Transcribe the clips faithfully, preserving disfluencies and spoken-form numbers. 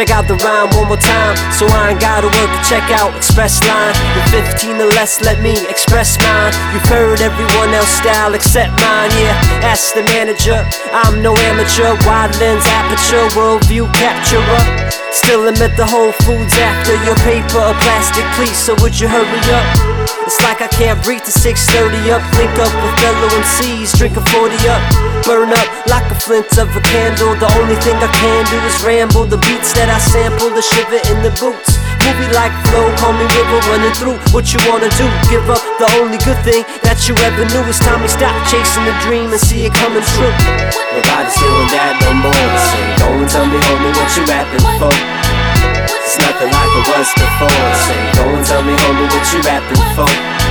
Check out the rhyme one more time, so I ain't gotta work a check out express line. With fifteen or less, let me express mine. You've heard everyone else style except mine, yeah. Ask the manager, I'm no amateur. Wide lens aperture, worldview capturer. Still I'm at the Whole Foods after your paper or plastic, please, so would you hurry up? It's like I can't breathe to six thirty up. Link up with fellow M Cs, drink a forty up. Burn up like a flint of a candle. The only thing I can do is ramble. The beats that I sample, the shiver in the boots. Movie like flow, call me river running through. What you wanna do? Give up the only good thing that you ever knew. It's time we stop chasing the dream and see it coming true. Nobody's doing that no more. So go and tell me, homie, what you rapping for? It's nothing like it was before. Say, go and tell me, homie, what you rapping for?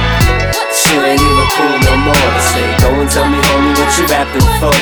Shit ain't even cool no more. Say, go and tell me, homie, what you rapping for?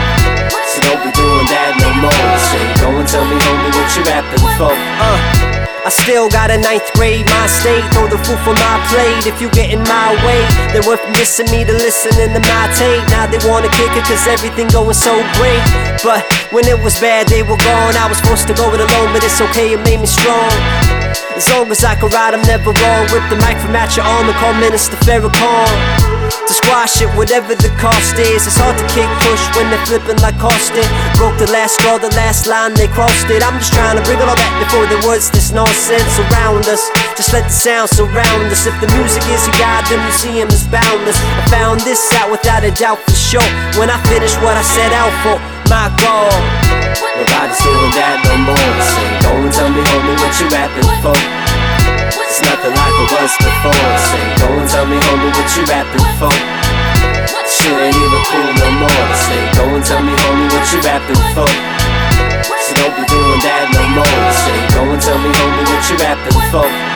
So don't be doing that no more. Say, go and tell me, homie, what you rapping for? Uh. I still got a ninth grade mind state. Throw the food for my plate. If you get in my way, then went from dissing me to listening to my tape. Now they wanna kick it cause everything going so great. But when it was bad, they were gone. I was forced to go it alone, but it's okay, it made me strong. As long as I can ride, I'm never wrong. Rip the mic from out your arm and call Minister Farrakhan to squash it, whatever the cost is. It's hard to kick push when they're flipping like Austin. Broke the last straw, the last line, they crossed it. I'm just trying to bring it all back before there was this nonsense around us. Just let the sound surround us. If the music is your guide, the museum is boundless. I found this out without a doubt for sure. When I finish what I set out for, my God, nobody's doing that no more. So go and tell me, homie, what you rapping for? It's nothing like it was before. Say, go and tell me, homie, what you rapping for? Shit ain't even cool no more. Say, go and tell me, homie, what you rapping for? So don't be doing that no more. Say, go and tell me, homie, what you rapping for?